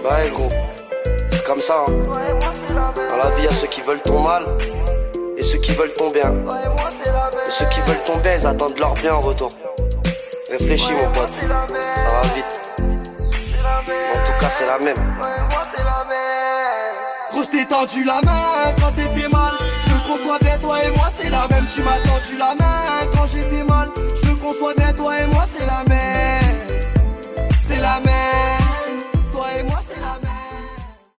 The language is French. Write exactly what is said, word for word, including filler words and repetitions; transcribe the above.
Ouais gros, c'est comme ça hein. Dans la vie y'a ceux qui veulent ton mal et ceux qui veulent ton bien. Et ceux qui veulent ton bien ils attendent leur bien en retour. Réfléchis mon pote, ça va vite. En tout cas c'est la même. Gros je t'ai tendu la main quand t'étais mal. Je veux qu'on soit bien toi et moi c'est la même. Tu m'as tendu la main quand j'étais mal. Je veux qu'on soit bien toi et moi c'est la même.